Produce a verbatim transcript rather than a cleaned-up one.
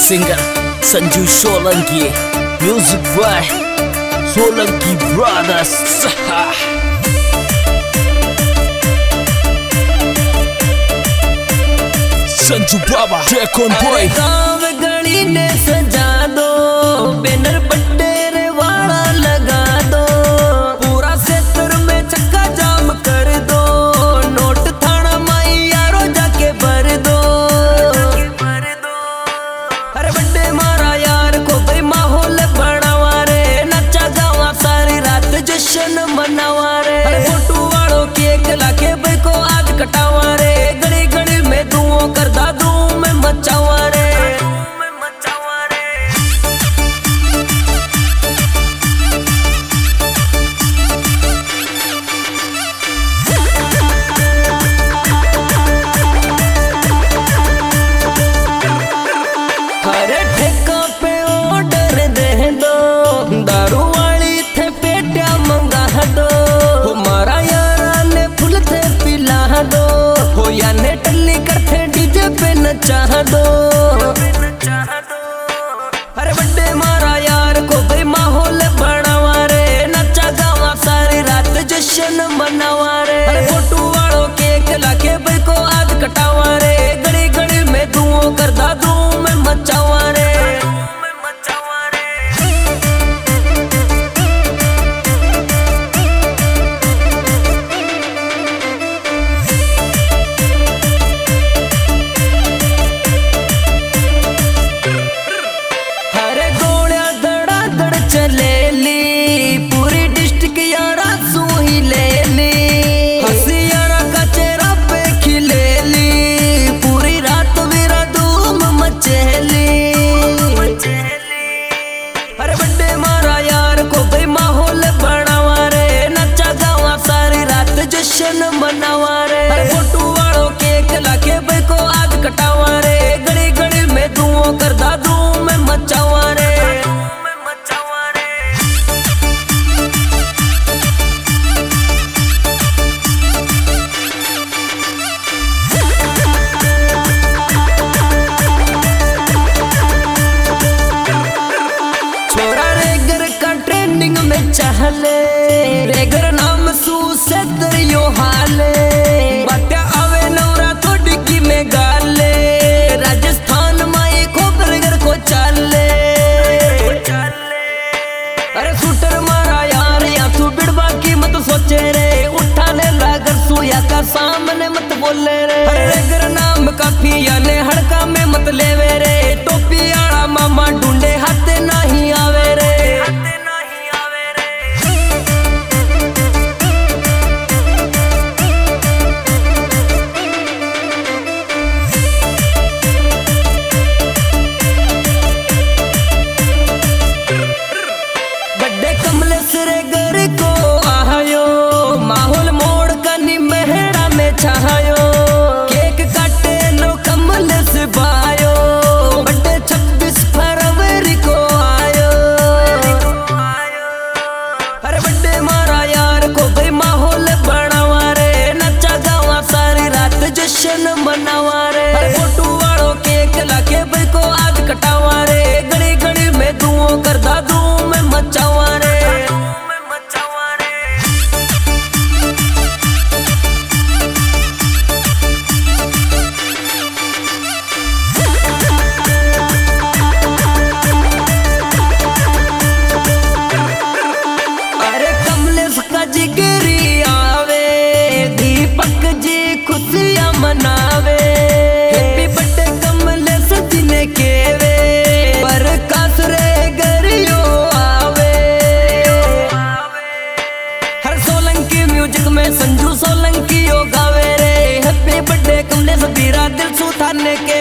Singer Sanju Solanki, music by Solanki brothers. Sanju Baba track on boy. गाँव गली ने सजा दो, बैनर बड्डेरे वाला लगा दो, पूरा क्षेत्र में चक्का जाम कर दो, नोट थाना माई यारो जाके भर दो। अरे बड्डे मारा यार को भाई माहौल बनावा रे, नचा गावा सारी रात जश्न मनावा रे। फोटो वालों केक लाके भाई को आज कटावा रे, गली गली में धुओं कर दादू में मचावा रे। हरे ठेका पे ऑर्डर दे दो, दारू वाली थे पेटिया मंगा दो, हमारा यारा ने फुल थे पिला दो, हो या ने टल्ली करते डीजे पे नचा दो। अरे बड्डे मारा यार को भाई माहौल बनावा रे, नचा गावा सारी रात जश्न मनावा रे। फोटो वालों केक लाके भाई को आज कटावा रे, गली गली में धुओं कर दादू में मचावा रे। हरे गोलियां दड़ा दड़ चलेली, पूरी डिस्ट्रिक्ट यारा सू ही ले ली, हंसी यारा का चेहरा पे खिलेली, पूरी रात मेरा धूम मचेली। अरे बड्डे मारा यार को भाई माहौल बनावा रे, नचा गावा सारी रात जश्न मनावा रे। फोटो वालों केक लाके भाई को आज कटावा रे, गली गली में धुओं कर दादू में मचावा रे। छोरा रेगर का ट्रेंडिंग में चहले, रेगर नाम सू से दरियो हाले, बात्या आवे नवरा थोड़ी की में गाले, राजस्थान माई को बर्गर को चाले। अरे शूटर मारा यार या तू बिड़वा की मत सोचे रे, उठाने लागर सुया का सामने मत बोले रे। अरे रेगर नाम काफी याने हड़का में मत लेवे रे, टोपी आड़ा मामा ढूंढे हाथे नहीं आवे रे। बड्डे कमलेश रेगर को आयो, माहौल मोड़ कनी मेहरा में छायो, केक काटे लो कमलेश बायो, बड्डे छब्बीस फरवरी को आयो। अरे बड्डे मारा यार को भाई माहौल बनावा रे, नचा गावा सारी रात जश्न मनावा रे। फोटो वालों केक लाके भाई को आज कटावा रे, गली गली में धुओं कर दादू में मचावा रे। अरे कमलेश का जिगरी आवे, दीपक जी खुशियां मनावे, हैप्पी बर्थडे कमलेश जी ने केवे, पर कासरे गरियो आवे। हर सोलंकी म्यूजिक में संजू सोलंकी यो गावे रे, हैप्पी बर्थडे कमलेश बीरा दिल सुथाने के